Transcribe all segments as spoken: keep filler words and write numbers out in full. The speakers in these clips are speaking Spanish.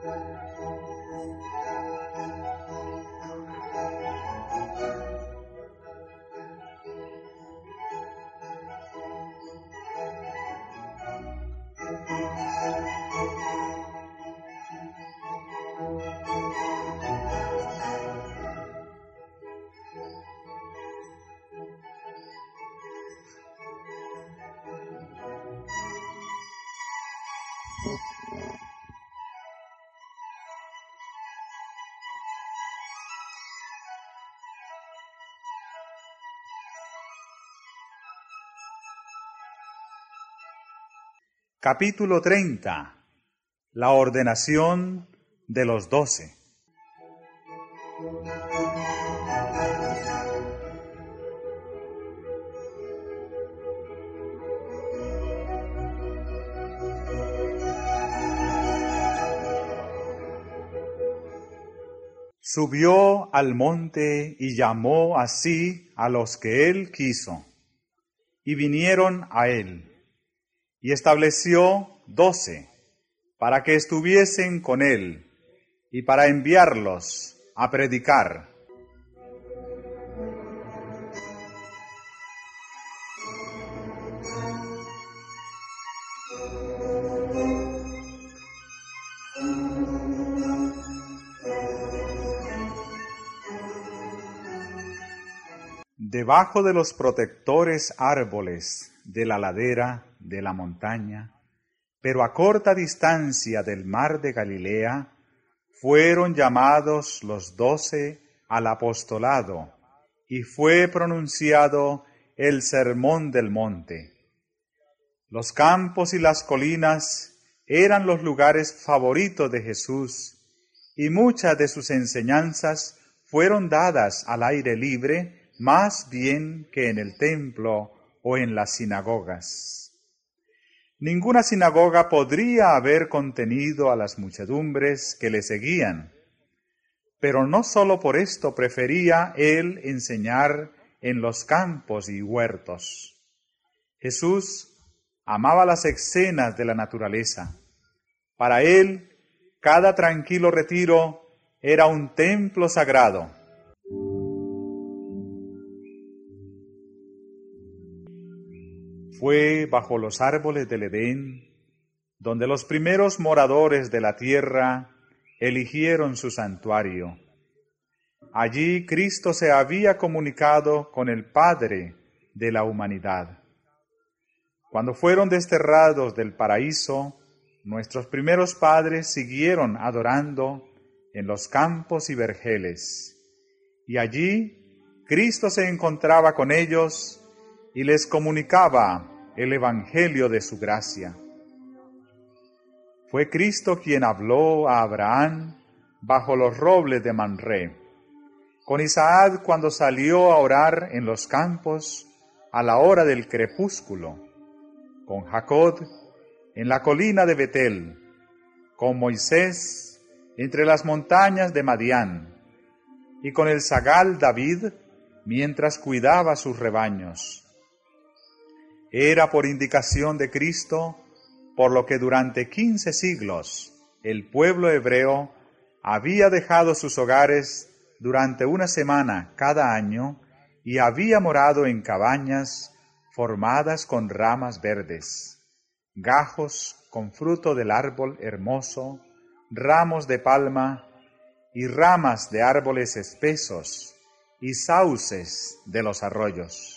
Capítulo treinta. La ordenación de los doce. Subió al monte y llamó así a los que él quiso, y vinieron a él. Y estableció doce, para que estuviesen con él, y para enviarlos a predicar. Debajo de los protectores árboles de la ladera de la montaña, pero a corta distancia del mar de Galilea, fueron llamados los doce al apostolado, y fue pronunciado el sermón del monte. Los campos y las colinas eran los lugares favoritos de Jesús, y muchas de sus enseñanzas fueron dadas al aire libre, más bien que en el templo o en las sinagogas. Ninguna sinagoga podría haber contenido a las muchedumbres que le seguían, pero no solo por esto prefería él enseñar en los campos y huertos. Jesús amaba las escenas de la naturaleza. Para él, cada tranquilo retiro era un templo sagrado. Fue bajo los árboles del Edén, donde los primeros moradores de la tierra eligieron su santuario. Allí Cristo se había comunicado con el Padre de la humanidad. Cuando fueron desterrados del paraíso, nuestros primeros padres siguieron adorando en los campos y vergeles, y allí Cristo se encontraba con ellos y les comunicaba el evangelio de su gracia. Fue Cristo quien habló a Abraham bajo los robles de Mamré, con Isaac cuando salió a orar en los campos a la hora del crepúsculo, con Jacob en la colina de Betel, con Moisés entre las montañas de Madián, y con el zagal David mientras cuidaba sus rebaños. Era por indicación de Cristo, por lo que durante quince siglos el pueblo hebreo había dejado sus hogares durante una semana cada año y había morado en cabañas formadas con ramas verdes, gajos con fruto del árbol hermoso, ramos de palma y ramas de árboles espesos y sauces de los arroyos.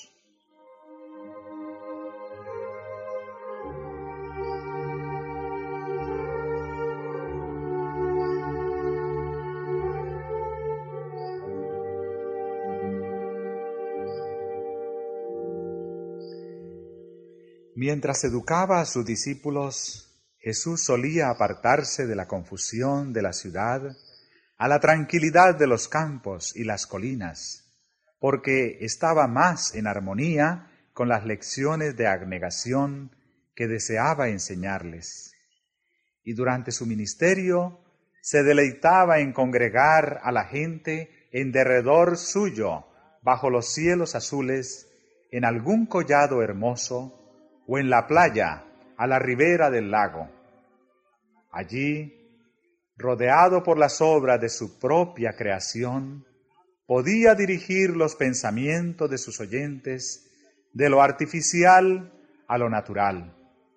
Mientras educaba a sus discípulos, Jesús solía apartarse de la confusión de la ciudad a la tranquilidad de los campos y las colinas, porque estaba más en armonía con las lecciones de abnegación que deseaba enseñarles. Y durante su ministerio se deleitaba en congregar a la gente en derredor suyo, bajo los cielos azules, en algún collado hermoso, o en la playa, a la ribera del lago. Allí, rodeado por las obras de su propia creación, podía dirigir los pensamientos de sus oyentes de lo artificial a lo natural.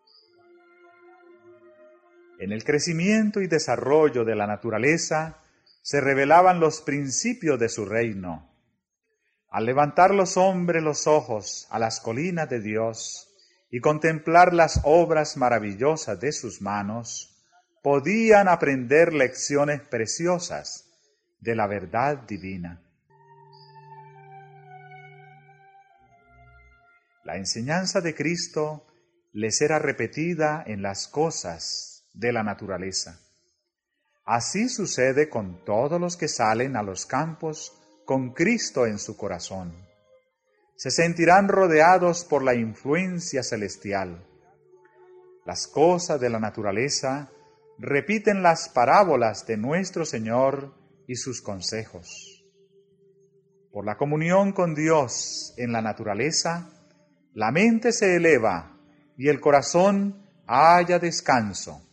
En el crecimiento y desarrollo de la naturaleza se revelaban los principios de su reino. Al levantar los hombres los ojos a las colinas de Dios y contemplar las obras maravillosas de sus manos, podían aprender lecciones preciosas de la verdad divina. La enseñanza de Cristo les era repetida en las cosas de la naturaleza. Así sucede con todos los que salen a los campos con Cristo en su corazón. Se sentirán rodeados por la influencia celestial. Las cosas de la naturaleza repiten las parábolas de nuestro Señor y sus consejos. Por la comunión con Dios en la naturaleza, la mente se eleva y el corazón halla descanso.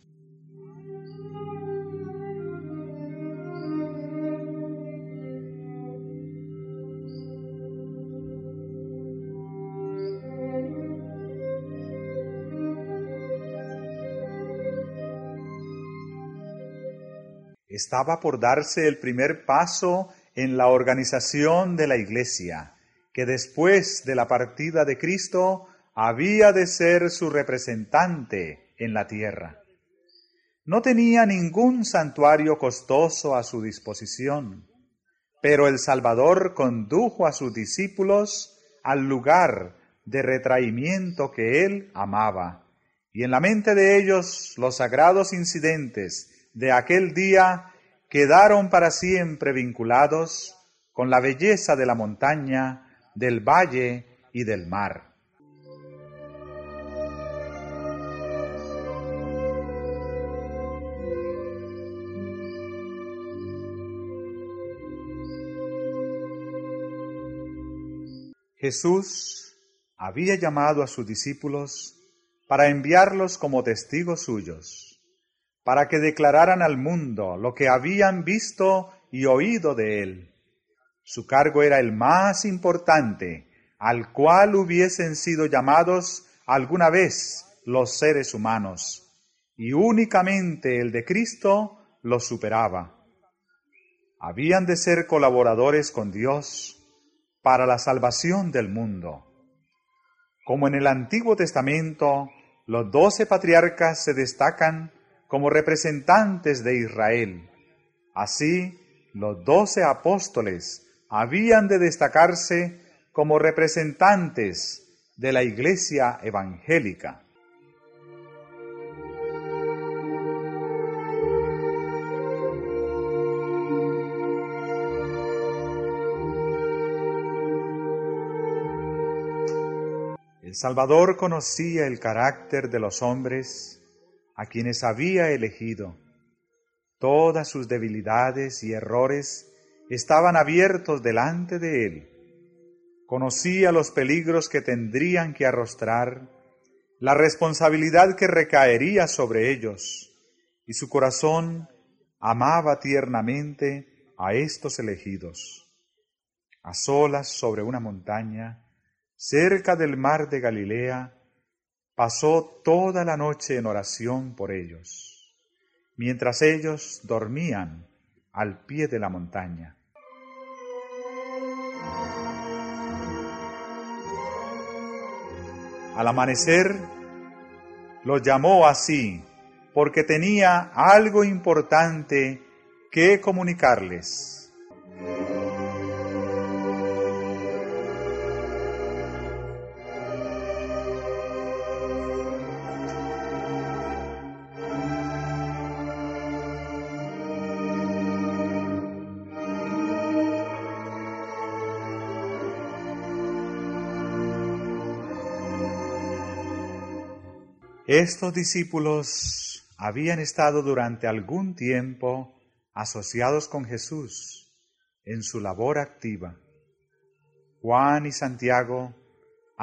Estaba por darse el primer paso en la organización de la Iglesia, que después de la partida de Cristo había de ser su representante en la tierra. No tenía ningún santuario costoso a su disposición, pero el Salvador condujo a sus discípulos al lugar de retraimiento que él amaba, y en la mente de ellos los sagrados incidentes de aquel día quedaron para siempre vinculados con la belleza de la montaña, del valle y del mar. Jesús había llamado a sus discípulos para enviarlos como testigos suyos, para que declararan al mundo lo que habían visto y oído de él. Su cargo era el más importante, al cual hubiesen sido llamados alguna vez los seres humanos, y únicamente el de Cristo lo superaba. Habían de ser colaboradores con Dios para la salvación del mundo. Como en el Antiguo Testamento, los doce patriarcas se destacan como representantes de Israel. Así, los doce apóstoles habían de destacarse como representantes de la Iglesia evangélica. El Salvador conocía el carácter de los hombres a quienes había elegido. Todas sus debilidades y errores estaban abiertos delante de él. Conocía los peligros que tendrían que arrostrar, la responsabilidad que recaería sobre ellos, y su corazón amaba tiernamente a estos elegidos. A solas sobre una montaña, cerca del mar de Galilea, pasó toda la noche en oración por ellos, mientras ellos dormían al pie de la montaña. Al amanecer, los llamó así, porque tenía algo importante que comunicarles. Estos discípulos habían estado durante algún tiempo asociados con Jesús en su labor activa. Juan y Santiago,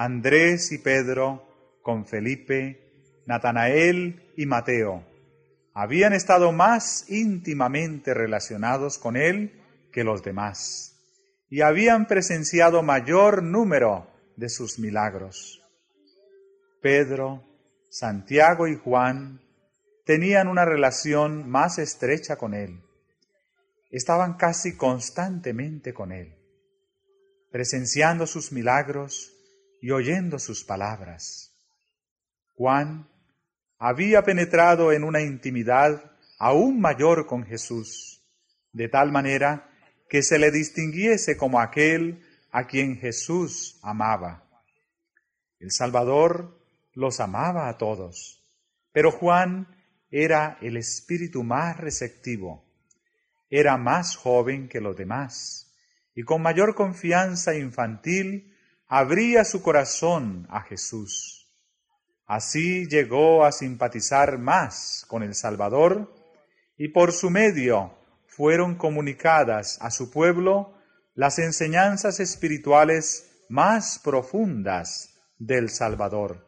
Andrés y Pedro, con Felipe, Natanael y Mateo, habían estado más íntimamente relacionados con él que los demás, y habían presenciado mayor número de sus milagros. Pedro, Santiago y Juan tenían una relación más estrecha con él. Estaban casi constantemente con él, presenciando sus milagros y oyendo sus palabras. Juan había penetrado en una intimidad aún mayor con Jesús, de tal manera que se le distinguiese como aquel a quien Jesús amaba. El Salvador los amaba a todos, pero Juan era el espíritu más receptivo, era más joven que los demás, y con mayor confianza infantil abría su corazón a Jesús. Así llegó a simpatizar más con el Salvador, y por su medio fueron comunicadas a su pueblo las enseñanzas espirituales más profundas del Salvador.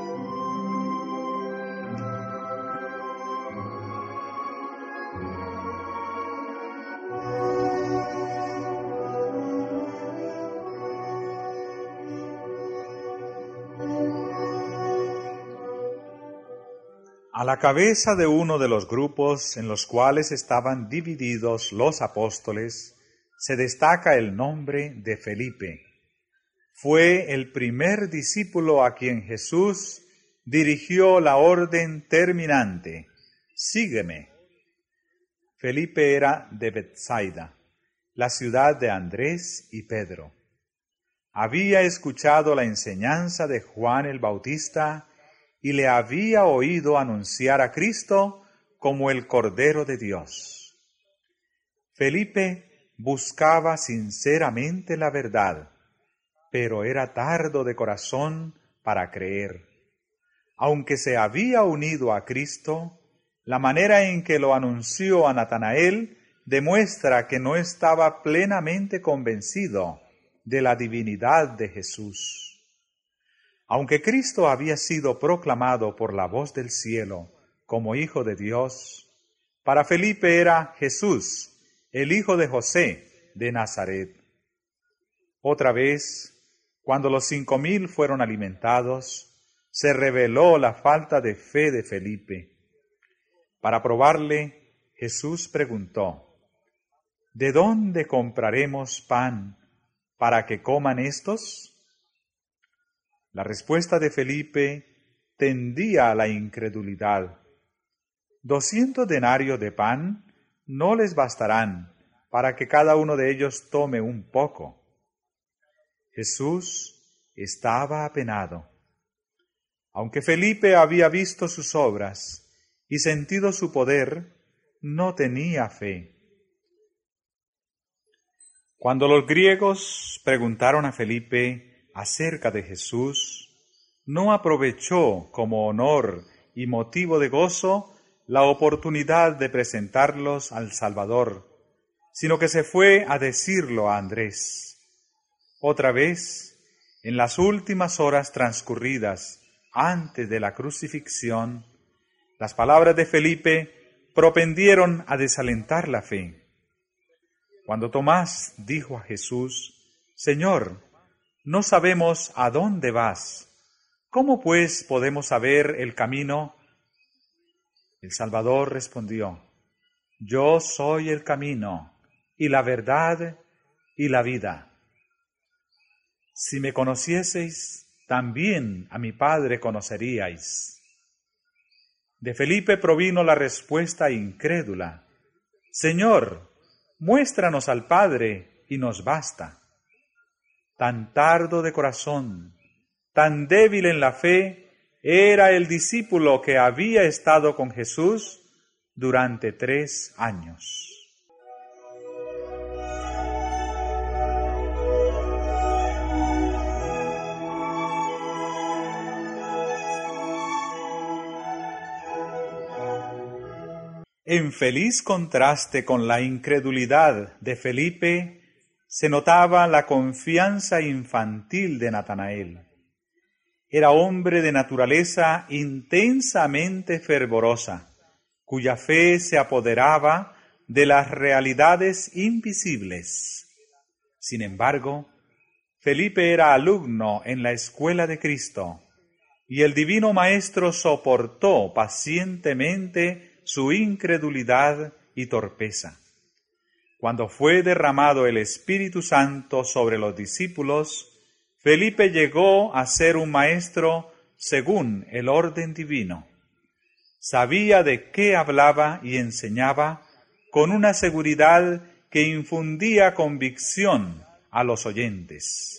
A la cabeza de uno de los grupos en los cuales estaban divididos los apóstoles, se destaca el nombre de Felipe. Fue el primer discípulo a quien Jesús dirigió la orden terminante: sígueme. Felipe era de Betsaida, la ciudad de Andrés y Pedro. Había escuchado la enseñanza de Juan el Bautista y le había oído anunciar a Cristo como el Cordero de Dios. Felipe buscaba sinceramente la verdad, pero era tardo de corazón para creer. Aunque se había unido a Cristo, la manera en que lo anunció a Natanael demuestra que no estaba plenamente convencido de la divinidad de Jesús. Aunque Cristo había sido proclamado por la voz del cielo como Hijo de Dios, para Felipe era Jesús, el hijo de José de Nazaret. Otra vez, cuando los cinco mil fueron alimentados, se reveló la falta de fe de Felipe. Para probarle, Jesús preguntó: ¿de dónde compraremos pan para que coman estos? La respuesta de Felipe tendía a la incredulidad. Doscientos denarios de pan no les bastarán para que cada uno de ellos tome un poco. Jesús estaba apenado. Aunque Felipe había visto sus obras y sentido su poder, no tenía fe. Cuando los griegos preguntaron a Felipe acerca de Jesús, no aprovechó como honor y motivo de gozo la oportunidad de presentarlos al Salvador, sino que se fue a decirlo a Andrés. Otra vez, en las últimas horas transcurridas antes de la crucifixión, las palabras de Felipe propendieron a desalentar la fe. Cuando Tomás dijo a Jesús: Señor, no sabemos a dónde vas, ¿cómo pues podemos saber el camino? El Salvador respondió: Yo soy el camino, y la verdad, y la vida. Si me conocieseis, también a mi Padre conoceríais. De Felipe provino la respuesta incrédula: Señor, muéstranos al Padre, y nos basta. Tan tardo de corazón, tan débil en la fe, era el discípulo que había estado con Jesús durante tres años. En feliz contraste con la incredulidad de Felipe, se notaba la confianza infantil de Natanael. Era hombre de naturaleza intensamente fervorosa, cuya fe se apoderaba de las realidades invisibles. Sin embargo, Felipe era alumno en la escuela de Cristo, y el Divino Maestro soportó pacientemente su incredulidad y torpeza. Cuando fue derramado el Espíritu Santo sobre los discípulos, Felipe llegó a ser un maestro según el orden divino. Sabía de qué hablaba y enseñaba con una seguridad que infundía convicción a los oyentes.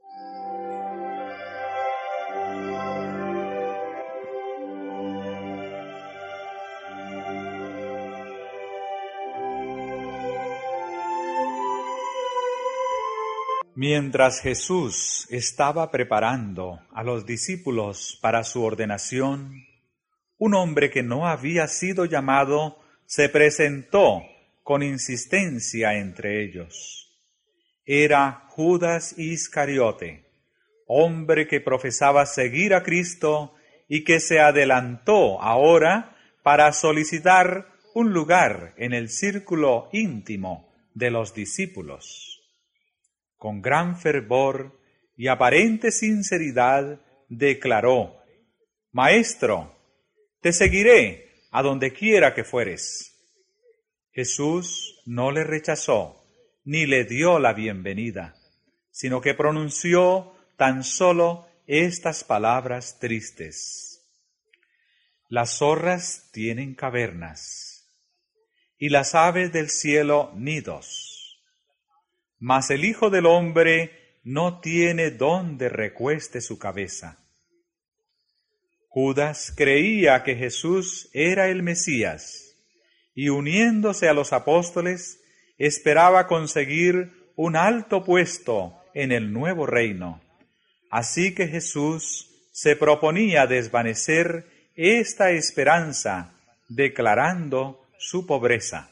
Mientras Jesús estaba preparando a los discípulos para su ordenación, un hombre que no había sido llamado se presentó con insistencia entre ellos. Era Judas Iscariote, hombre que profesaba seguir a Cristo y que se adelantó ahora para solicitar un lugar en el círculo íntimo de los discípulos. Con gran fervor y aparente sinceridad declaró: «Maestro, te seguiré a donde quiera que fueres». Jesús no le rechazó ni le dio la bienvenida, sino que pronunció tan solo estas palabras tristes: «Las zorras tienen cavernas y las aves del cielo nidos, mas el Hijo del Hombre no tiene donde recueste su cabeza». Judas creía que Jesús era el Mesías y, uniéndose a los apóstoles, esperaba conseguir un alto puesto en el nuevo reino. Así que Jesús se proponía desvanecer esta esperanza, declarando su pobreza.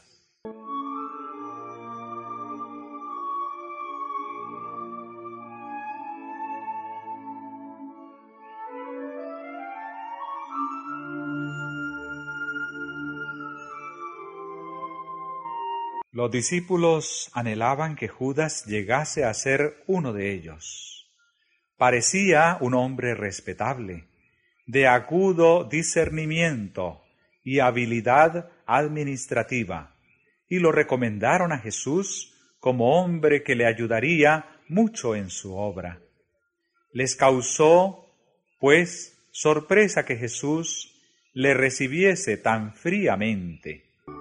Los discípulos anhelaban que Judas llegase a ser uno de ellos. Parecía un hombre respetable, de agudo discernimiento y habilidad administrativa, y lo recomendaron a Jesús como hombre que le ayudaría mucho en su obra. Les causó, pues, sorpresa que Jesús le recibiese tan fríamente.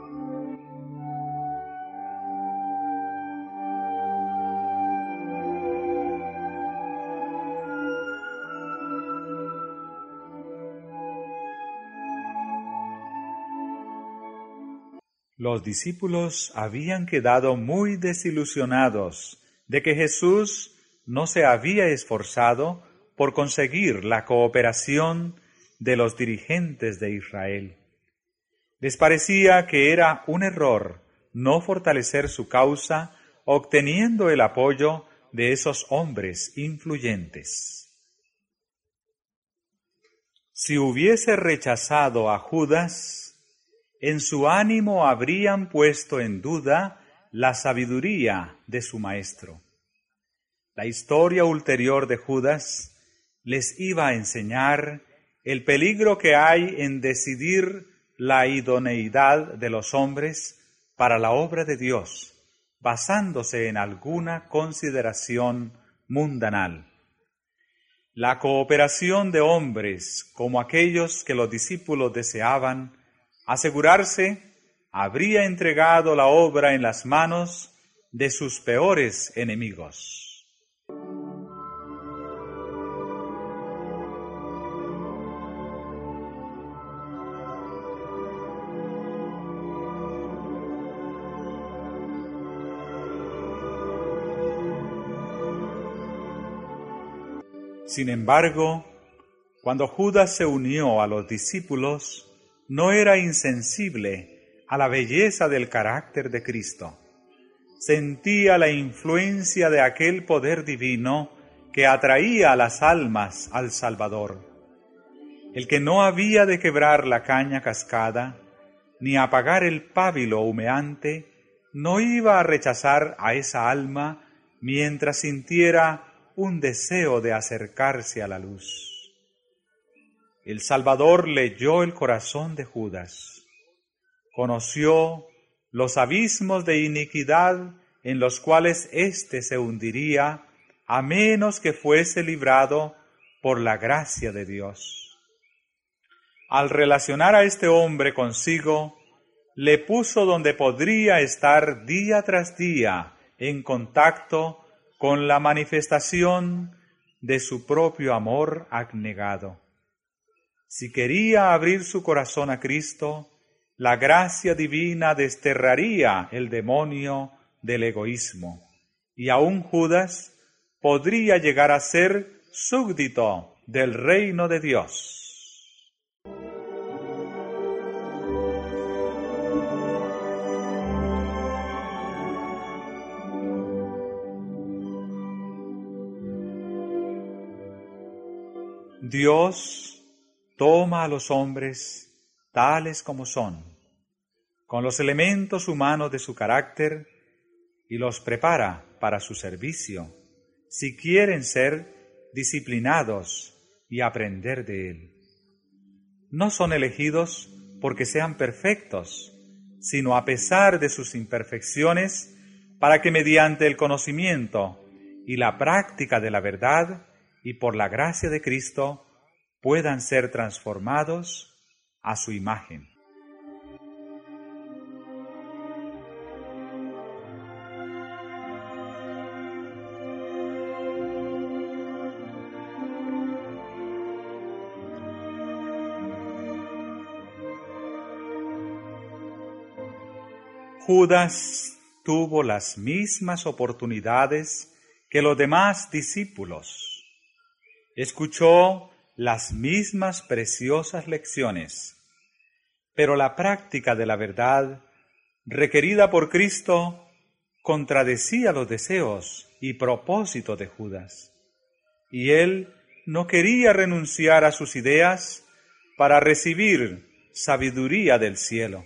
Los discípulos habían quedado muy desilusionados de que Jesús no se había esforzado por conseguir la cooperación de los dirigentes de Israel. Les parecía que era un error no fortalecer su causa obteniendo el apoyo de esos hombres influyentes. Si hubiese rechazado a Judas, en su ánimo habrían puesto en duda la sabiduría de su maestro. La historia ulterior de Judas les iba a enseñar el peligro que hay en decidir la idoneidad de los hombres para la obra de Dios, basándose en alguna consideración mundanal. La cooperación de hombres como aquellos que los discípulos deseaban asegurarse, habría entregado la obra en las manos de sus peores enemigos. Sin embargo, cuando Judas se unió a los discípulos, no era insensible a la belleza del carácter de Cristo. Sentía la influencia de aquel poder divino que atraía a las almas al Salvador. El que no había de quebrar la caña cascada ni apagar el pábilo humeante, no iba a rechazar a esa alma mientras sintiera un deseo de acercarse a la luz. El Salvador leyó el corazón de Judas, conoció los abismos de iniquidad en los cuales éste se hundiría a menos que fuese librado por la gracia de Dios. Al relacionar a este hombre consigo, le puso donde podría estar día tras día en contacto con la manifestación de su propio amor abnegado. Si quería abrir su corazón a Cristo, la gracia divina desterraría el demonio del egoísmo, y aún Judas podría llegar a ser súbdito del reino de Dios. Dios toma a los hombres tales como son, con los elementos humanos de su carácter, y los prepara para su servicio, si quieren ser disciplinados y aprender de Él. No son elegidos porque sean perfectos, sino a pesar de sus imperfecciones, para que mediante el conocimiento y la práctica de la verdad y por la gracia de Cristo puedan ser transformados a su imagen. Judas tuvo las mismas oportunidades que los demás discípulos. Escuchó las mismas preciosas lecciones, pero la práctica de la verdad requerida por Cristo contradecía los deseos y propósitos de Judas, y él no quería renunciar a sus ideas para recibir sabiduría del cielo.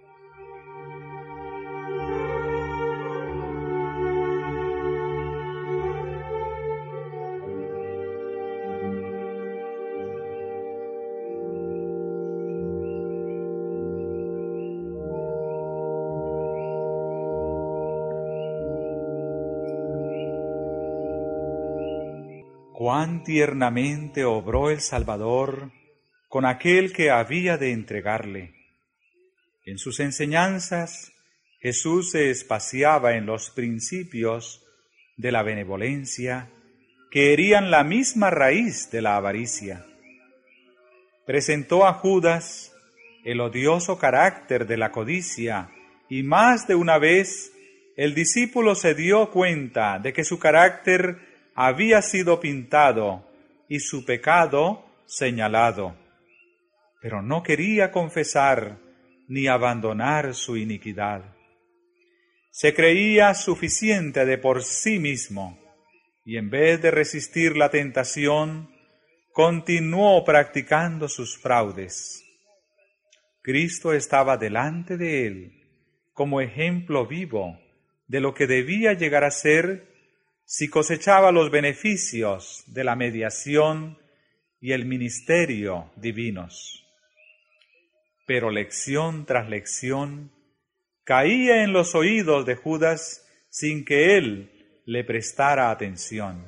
Cuán tiernamente obró el Salvador con aquel que había de entregarle. En sus enseñanzas, Jesús se espaciaba en los principios de la benevolencia que herían la misma raíz de la avaricia. Presentó a Judas el odioso carácter de la codicia, y más de una vez el discípulo se dio cuenta de que su carácter había sido pintado y su pecado señalado, pero no quería confesar ni abandonar su iniquidad. Se creía suficiente de por sí mismo, y en vez de resistir la tentación, continuó practicando sus fraudes. Cristo estaba delante de él como ejemplo vivo de lo que debía llegar a ser si cosechaba los beneficios de la mediación y el ministerio divinos. Pero lección tras lección caía en los oídos de Judas sin que él le prestara atención.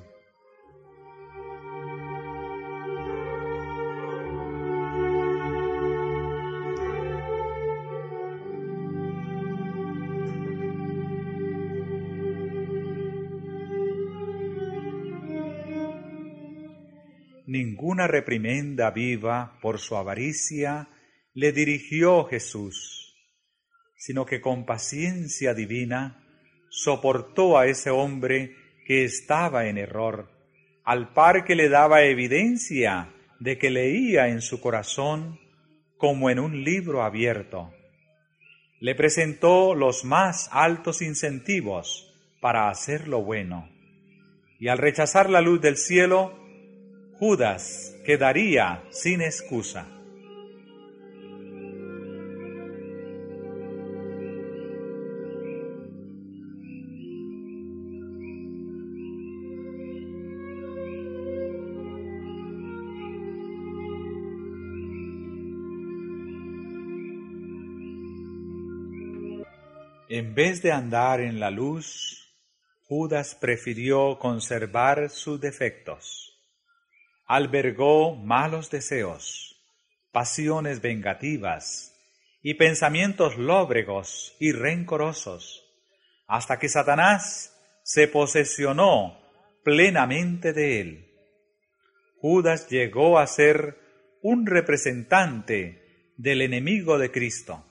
Ninguna reprimenda viva por su avaricia le dirigió Jesús, sino que con paciencia divina soportó a ese hombre que estaba en error, al par que le daba evidencia de que leía en su corazón como en un libro abierto. Le presentó los más altos incentivos para hacer lo bueno, y al rechazar la luz del cielo, Judas quedaría sin excusa. En vez de andar en la luz, Judas prefirió conservar sus defectos. Albergó malos deseos, pasiones vengativas y pensamientos lóbregos y rencorosos, hasta que Satanás se posesionó plenamente de él. Judas llegó a ser un representante del enemigo de Cristo.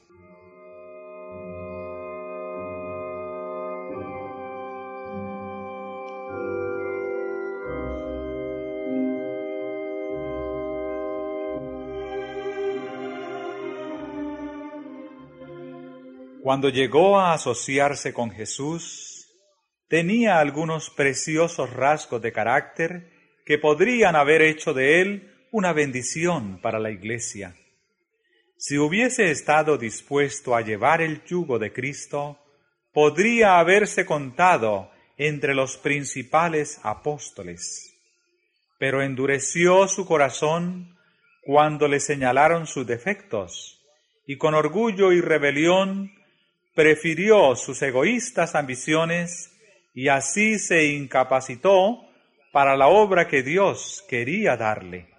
Cuando llegó a asociarse con Jesús, tenía algunos preciosos rasgos de carácter que podrían haber hecho de él una bendición para la Iglesia. Si hubiese estado dispuesto a llevar el yugo de Cristo, podría haberse contado entre los principales apóstoles. Pero endureció su corazón cuando le señalaron sus defectos, y con orgullo y rebelión prefirió sus egoístas ambiciones y así se incapacitó para la obra que Dios quería darle.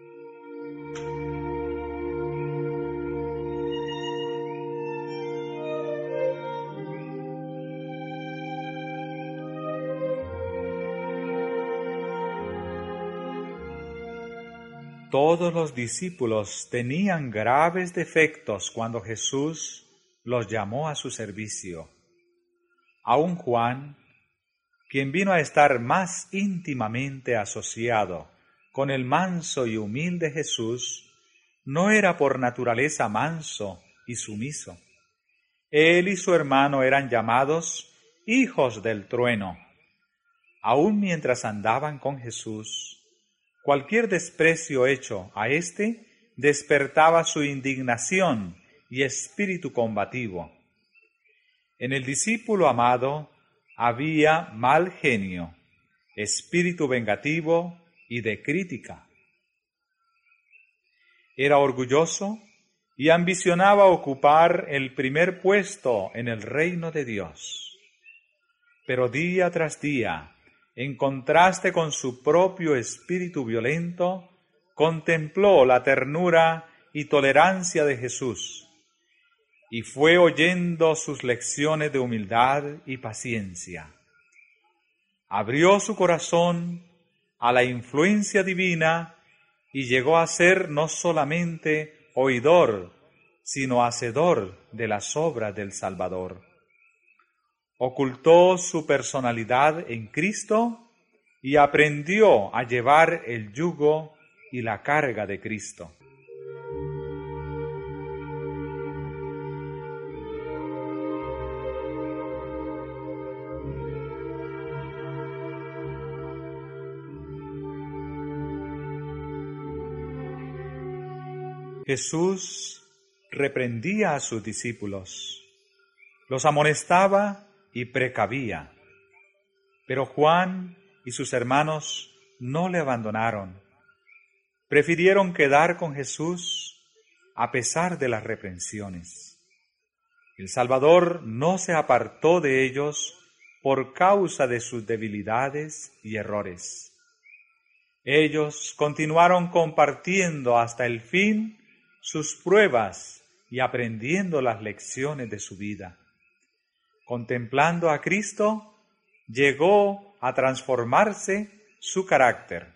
Todos los discípulos tenían graves defectos cuando Jesús los llamó a su servicio. Aun Juan, quien vino a estar más íntimamente asociado con el manso y humilde Jesús, no era por naturaleza manso y sumiso. Él y su hermano eran llamados hijos del trueno. Aun mientras andaban con Jesús, cualquier desprecio hecho a éste despertaba su indignación y espíritu combativo. En el discípulo amado había mal genio, espíritu vengativo y de crítica. Era orgulloso y ambicionaba ocupar el primer puesto en el reino de Dios. Pero día tras día, en contraste con su propio espíritu violento, contempló la ternura y tolerancia de Jesús, y fue oyendo sus lecciones de humildad y paciencia. Abrió su corazón a la influencia divina y llegó a ser no solamente oidor, sino hacedor de las obras del Salvador. Ocultó su personalidad en Cristo y aprendió a llevar el yugo y la carga de Cristo. Jesús reprendía a sus discípulos, los amonestaba y precavía, pero Juan y sus hermanos no le abandonaron. Prefirieron quedar con Jesús a pesar de las reprensiones. El Salvador no se apartó de ellos por causa de sus debilidades y errores. Ellos continuaron compartiendo hasta el fin sus pruebas y aprendiendo las lecciones de su vida. Contemplando a Cristo, llegó a transformarse su carácter.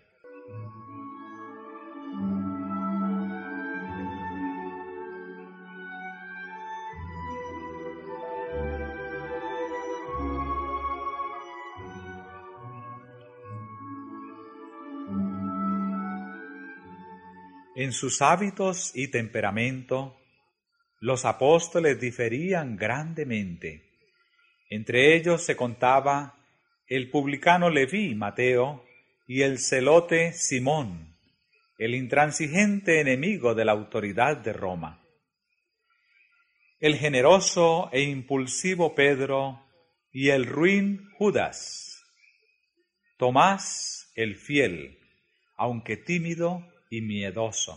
En sus hábitos y temperamento, los apóstoles diferían grandemente. Entre ellos se contaba el publicano Leví, Mateo, y el celote Simón, el intransigente enemigo de la autoridad de Roma. El generoso e impulsivo Pedro y el ruin Judas. Tomás, el fiel, aunque tímido y miedoso.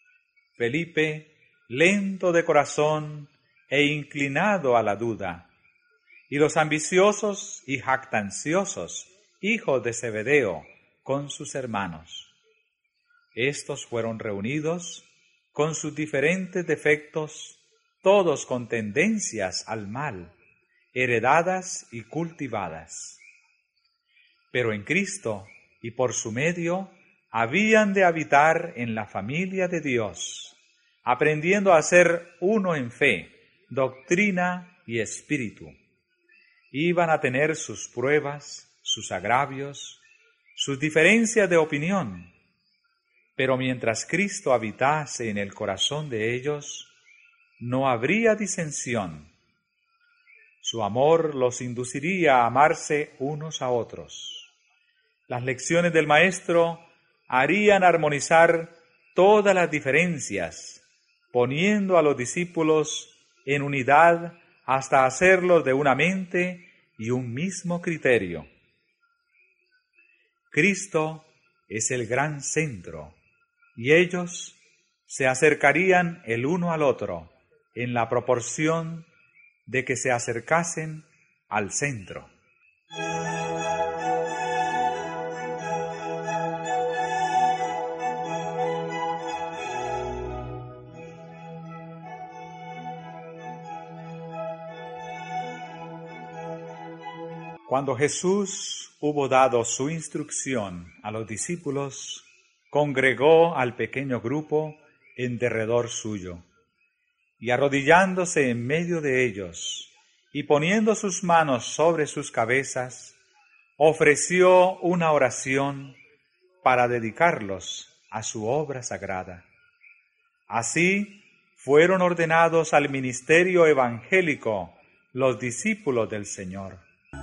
Felipe, lento de corazón e inclinado a la duda, y los ambiciosos y jactanciosos, hijos de Zebedeo, con sus hermanos. Estos fueron reunidos con sus diferentes defectos, todos con tendencias al mal, heredadas y cultivadas. Pero en Cristo y por su medio habían de habitar en la familia de Dios, aprendiendo a ser uno en fe, doctrina y espíritu. Iban a tener sus pruebas, sus agravios, sus diferencias de opinión, pero mientras Cristo habitase en el corazón de ellos, no habría disensión. Su amor los induciría a amarse unos a otros. Las lecciones del Maestro harían armonizar todas las diferencias, poniendo a los discípulos en unidad hasta hacerlos de una mente y un mismo criterio. Cristo es el gran centro, y ellos se acercarían el uno al otro en la proporción de que se acercasen al centro. Cuando Jesús hubo dado su instrucción a los discípulos, congregó al pequeño grupo en derredor suyo, y arrodillándose en medio de ellos, y poniendo sus manos sobre sus cabezas, ofreció una oración para dedicarlos a su obra sagrada. Así fueron ordenados al ministerio evangélico los discípulos del Señor.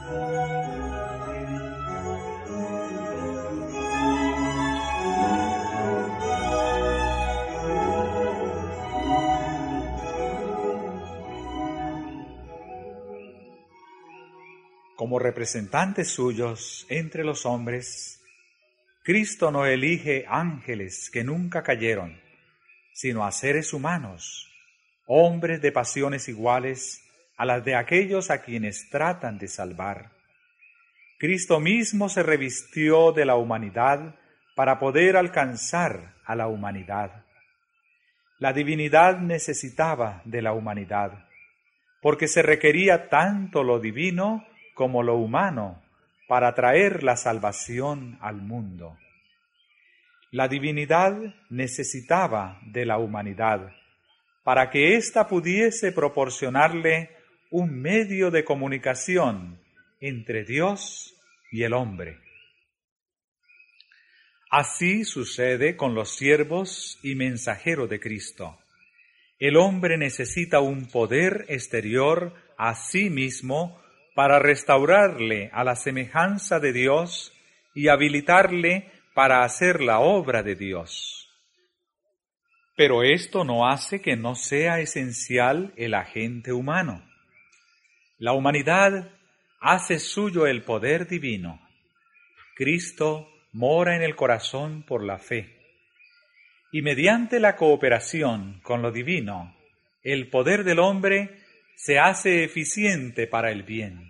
Como representantes suyos entre los hombres, Cristo no elige ángeles que nunca cayeron, sino a seres humanos, hombres de pasiones iguales a las de aquellos a quienes tratan de salvar. Cristo mismo se revistió de la humanidad para poder alcanzar a la humanidad. La divinidad necesitaba de la humanidad, porque se requería tanto lo divino como lo humano para traer la salvación al mundo. La divinidad necesitaba de la humanidad para que ésta pudiese proporcionarle un medio de comunicación entre Dios y el hombre. Así sucede con los siervos y mensajeros de Cristo. El hombre necesita un poder exterior a sí mismo para restaurarle a la semejanza de Dios y habilitarle para hacer la obra de Dios. Pero esto no hace que no sea esencial el agente humano. La humanidad hace suyo el poder divino. Cristo mora en el corazón por la fe. Y mediante la cooperación con lo divino, el poder del hombre se hace eficiente para el bien.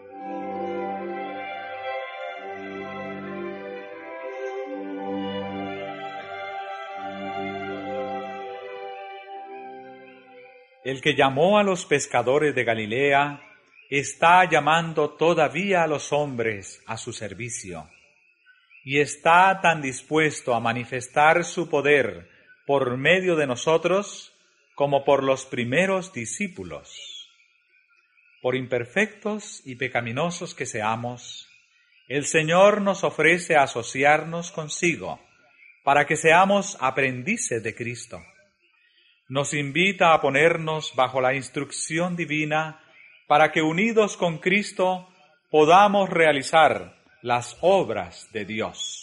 El que llamó a los pescadores de Galilea está llamando todavía a los hombres a su servicio, y está tan dispuesto a manifestar su poder por medio de nosotros como por los primeros discípulos. Por imperfectos y pecaminosos que seamos, el Señor nos ofrece asociarnos consigo para que seamos aprendices de Cristo. Nos invita a ponernos bajo la instrucción divina para que unidos con Cristo podamos realizar las obras de Dios.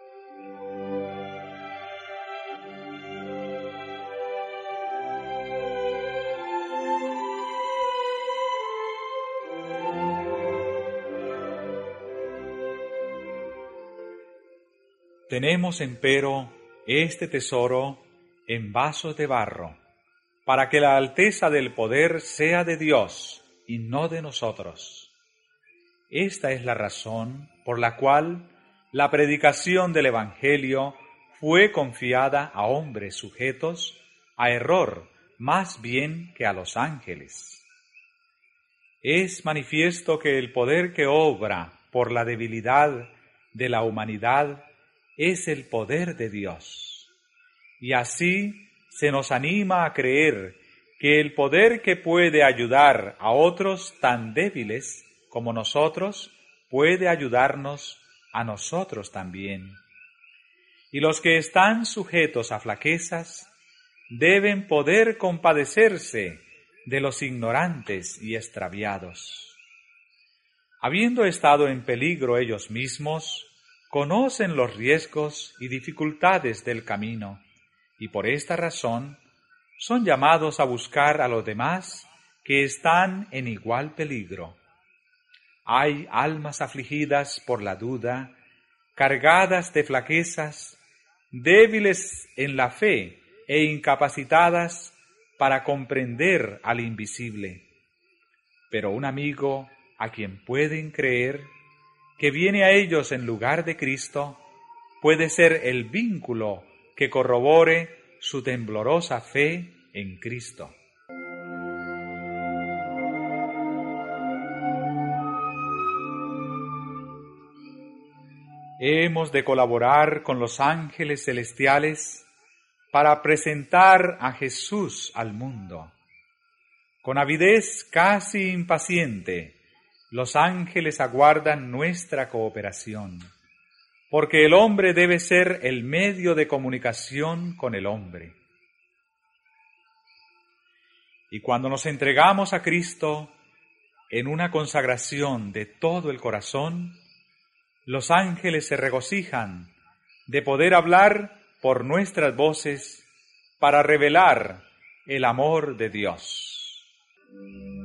Tenemos, empero, este tesoro en vasos de barro, para que la alteza del poder sea de Dios y no de nosotros. Esta es la razón por la cual la predicación del Evangelio fue confiada a hombres sujetos a error más bien que a los ángeles. Es manifiesto que el poder que obra por la debilidad de la humanidad es el poder de Dios. Y así se nos anima a creer que el poder que puede ayudar a otros tan débiles como nosotros puede ayudarnos a nosotros también. Y los que están sujetos a flaquezas deben poder compadecerse de los ignorantes y extraviados. Habiendo estado en peligro ellos mismos, conocen los riesgos y dificultades del camino, y por esta razón son llamados a buscar a los demás que están en igual peligro. Hay almas afligidas por la duda, cargadas de flaquezas, débiles en la fe e incapacitadas para comprender al invisible. Pero un amigo a quien pueden creer, que viene a ellos en lugar de Cristo, puede ser el vínculo que corrobore su temblorosa fe en Cristo. Hemos de colaborar con los ángeles celestiales para presentar a Jesús al mundo. Con avidez casi impaciente, los ángeles aguardan nuestra cooperación, porque el hombre debe ser el medio de comunicación con el hombre. Y cuando nos entregamos a Cristo en una consagración de todo el corazón, los ángeles se regocijan de poder hablar por nuestras voces para revelar el amor de Dios.